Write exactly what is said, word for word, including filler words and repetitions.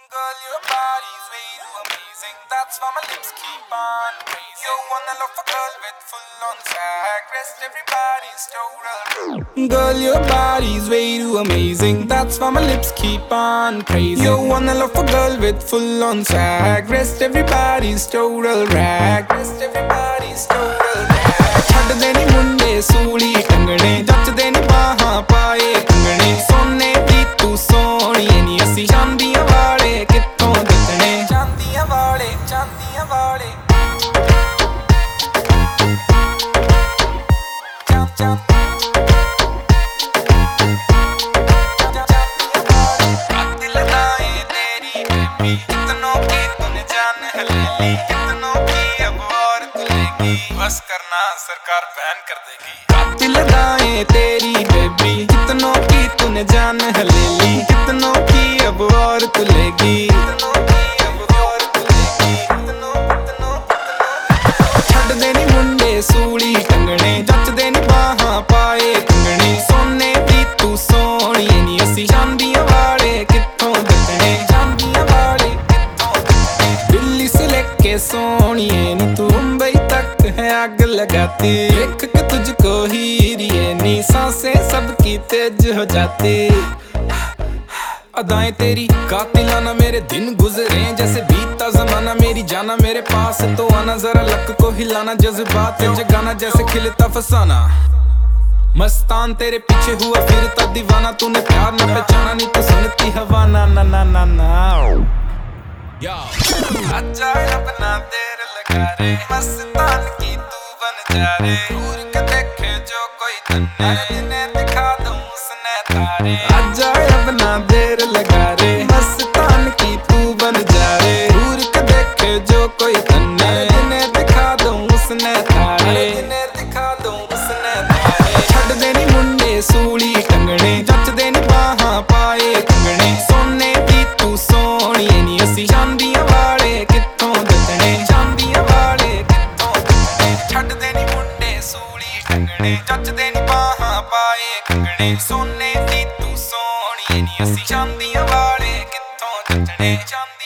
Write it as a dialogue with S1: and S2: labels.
S1: Girl, your body's way too amazing. That's why my lips keep on praising. You wanna love a girl with full on swag. Rest everybody's total. Girl, your body's way too amazing. That's why my lips keep on praising. You wanna love a girl with full on swag. Rest everybody's total rag. Rest everybody's total rag. ਛੱਡਦੇ ਨੀ ਮੁੰਡੇ ਸੂਲੀ ਟੰਗਣੇ ਜੱਚਦੇ ਨੀ ਬਾਹਾਂ ਪਾਏ ਕੰਗਣੇ ਸੋਨੇ ਦੀ ਤੂੰ ਸੋਹਣੀਏ ਨੀ ਅਸੀਂ ਚਾਂਦੀਆਂ ਵਾਲੇ ਕਿੱਥੋਂ ਦਿੱਤਣੇ ਚਾਂਦੀਆਂ ਵਾਲੇ ਚਾਂਦੀਆਂ ਵਾਲੇ ਚਾਂ ਚਾਂ दिल लगाए तेरी बेबी कितनों की तूने जान है ले ली कितनों की अब और तू लेगी बस करना सरकार बैन कर देगी दिल लगाए तेरी बेबी कितनों की तूने जान है ले ली कितनों की अब और तू लेगी कितनों की अब और तू लेगी कितनों कितनों कितनों छड्डदे नी मुंडे सूली टंगणे जच्चदे नी बाहां पाए कंगणे सोने दी तू सोहणीए नी असीं चांदियां वाले कित्थों दित्तणे चांदियां वाले कित्थों दित्तणे दिल्ली से लेके सोहणीए नी तू मुंबई तक है आग लगाती देख के तुझको हीरिए नी सांसें सबकी तेज हो जाती अदाएं तेरी कातिलाना मेरे दिन गुजरे जैसे बीता जमाना मेरी जाना मेरे पास तो आना जरा लक को हिलाना जज्बात जगाना जैसे खिलता फसाना मस्तान तेरे पीछे हुआ फिरता दीवाना तूने प्यार न पहचाना नहीं तो सुनती हवा ना ना ना ना ना अच्छा अपना देर लगा रे मस्तान की तू बन जा रे दूर के देखे जो कोई तन्ने जिन्हें दिखा दूं उसने तारे अच्छा अपना देर लगा रे मस्तान की तू बन जा रे दूर के देखे जो कोई तन्ने जिन्हें दिखा दूं उसने तारे जिन्हें दिखा दूं उसने तारे छड्डदे नी मुंडे सूली टंगणे जच्चदे नी बाहां पाए कंगणे सोने दी तू सोहणीए नी असीं चांदियां वाले कित्थों दित्तणे चांदियां वाले कित्थों दित्तणे छड्डदे नी मुंडे सूली टंगणे जच्चदे नी बाहां पाए कंगणे सोने दी तू सोहणीए नी असीं चांदियां वाले कित्थों दित्तणे